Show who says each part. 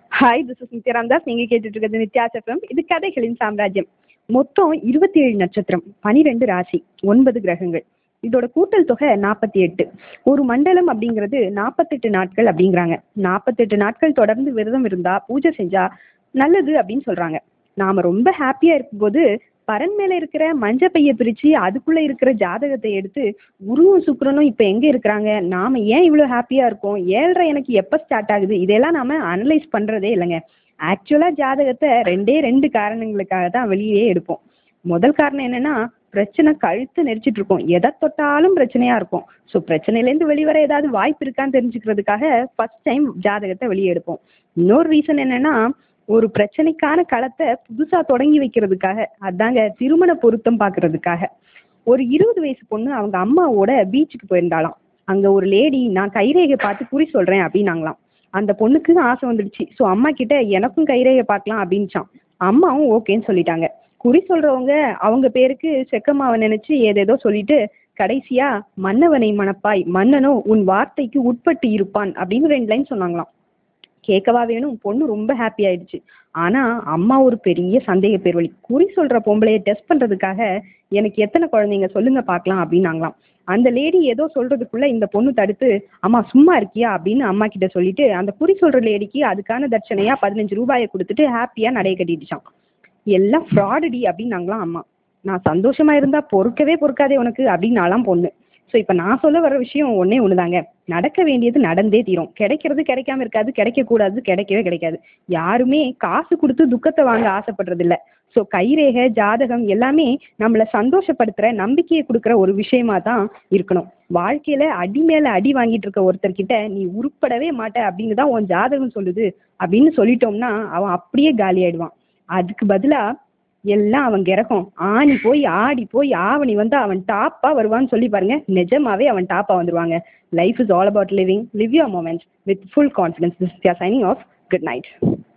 Speaker 1: Hi, this is Nithya Ramdas. நீங்க கேட்டுட்டு இருக்கிறது நித்யாஸ் எஃப்எம். இது கதைகளின் சாம்ராஜ்யம். மொத்தம் 27 நட்சத்திரம், 12 ராசி, 9 கிரகங்கள். இதோட கூட்டல் தொகை 48. ஒரு மண்டலம் அப்படிங்கிறது 48 நாட்கள் அப்படிங்கிறாங்க. 48 நாட்கள் தொடர்ந்து விரதம் இருந்தா, பூஜை செஞ்சா நல்லது அப்படின்னு சொல்றாங்க. நாம ரொம்ப ஹாப்பியா இருக்கும்போது பரன் மேல இருக்கிற மஞ்ச பைய பிரிச்சு அதுக்குள்ள இருக்கிற ஜாதகத்தை எடுத்து குருவும் சுக்கிரனும் இப்ப எங்க இருக்கிறாங்க, நாம ஏன் இவ்வளவு ஹாப்பியா இருக்கோம், ஏழ்ரை எனக்கு எப்ப ஸ்டார்ட் ஆகுது, இதெல்லாம் நாம அனலைஸ் பண்றதே இல்லைங்க. ஆக்சுவலா ஜாதகத்தை ரெண்டு காரணங்களுக்காக தான் வெளியே எடுப்போம். முதல் காரணம் என்னன்னா, பிரச்சனை கழுத்து நெரிச்சிட்டு இருக்கோம், எதை தொட்டாலும் பிரச்சனையா இருக்கும். ஸோ பிரச்சனையிலேருந்து வெளிவர ஏதாவது வாய்ப்பு இருக்கான்னு தெரிஞ்சுக்கிறதுக்காக ஃபர்ஸ்ட் டைம் ஜாதகத்தை வெளியே எடுப்போம். இன்னொரு ரீசன் என்னன்னா, ஒரு பிரச்சனைக்கான களத்தை புதுசா தொடங்கி வைக்கிறதுக்காக, அதாங்க திருமண பொருத்தம் பாக்குறதுக்காக. ஒரு 20 வயசு பொண்ணு அவங்க அம்மாவோட பீச்சுக்கு போயிருந்தாலாம். அங்க ஒரு லேடி நான் கைரேகை பார்த்து குறி சொல்றேன் அப்படின்னாங்களாம். அந்த பொண்ணுக்கு ஆசை வந்துடுச்சு. ஸோ அம்மா கிட்ட எனக்கும் கைரேகை பார்க்கலாம் அப்படின்ச்சான். அம்மாவும் ஓகேன்னு சொல்லிட்டாங்க. குறி சொல்றவங்க அவங்க பேருக்கு செக்கம்மாவை நினைச்சு ஏதேதோ சொல்லிட்டு கடைசியா மன்னவனை மணப்பாய், மன்னனோ உன் வார்த்தைக்கு உட்பட்டு இருப்பான் அப்படின்னு 2 லைன் சொன்னாங்களாம். கேட்கவா வேணும், பொண்ணு ரொம்ப ஹாப்பி ஆயிடுச்சு. ஆனா அம்மா ஒரு பெரிய சந்தேக பேர்வழி. குறி சொல்ற பொம்பளைய டெஸ்ட் பண்றதுக்காக எனக்கு எத்தனை குழந்தைங்க சொல்லுங்க பார்க்கலாம் அப்படின்னாங்களாம். அந்த லேடி ஏதோ சொல்றதுக்குள்ள இந்த பொண்ணு தடுத்து, அம்மா சும்மா இருக்கியா அப்படின்னு அம்மா கிட்ட சொல்லிட்டு அந்த குறி சொல்ற லேடிக்கு அதுக்கான தட்சணையா 15 ரூபாயை கொடுத்துட்டு ஹாப்பியா நடைய கட்டிடுச்சான். எல்லாம் ஃப்ராடுடி அப்படின்னாங்களாம் அம்மா. நான் சந்தோஷமா இருந்தா பொறுக்காதே உனக்கு அப்படின்னாலாம் பொண்ணு. ஸோ இப்போ நான் சொல்ல வர விஷயம் ஒண்ணுதாங்க. நடக்க வேண்டியது நடந்தே தீரும். கிடைக்கிறது கிடைக்காம இருக்காது, கிடைக்கக்கூடாது கிடைக்கவே கிடைக்காது. யாருமே காசு கொடுத்து துக்கத்தை வாங்க ஆசைப்படுறது இல்லை. ஸோ கைரேகை ஜாதகம் எல்லாமே நம்மளை சந்தோஷப்படுத்துற நம்பிக்கையை கொடுக்குற ஒரு விஷயமா தான் இருக்கணும். வாழ்க்கையில அடி மேல அடி வாங்கிட்டு இருக்க ஒருத்தர்கிட்ட நீ உருப்படவே மாட்ட அப்படின்னு தான் உன் ஜாதகம் சொல்லுது அப்படின்னு சொல்லிட்டோம்னா அவன் அப்படியே காலி ஆயிடுவான். அதுக்கு பதிலா எல்லாம் அவன் கிரகம் ஆணி போய் ஆடி போய் ஆவணி வந்து அவன் டாப்பா வருவான்னு சொல்லி பாருங்க, நிஜமாவே அவன் டாப்பா வந்துருவாங்க. Life is all about living. Live your moments with full confidence. This is signing off. Good night.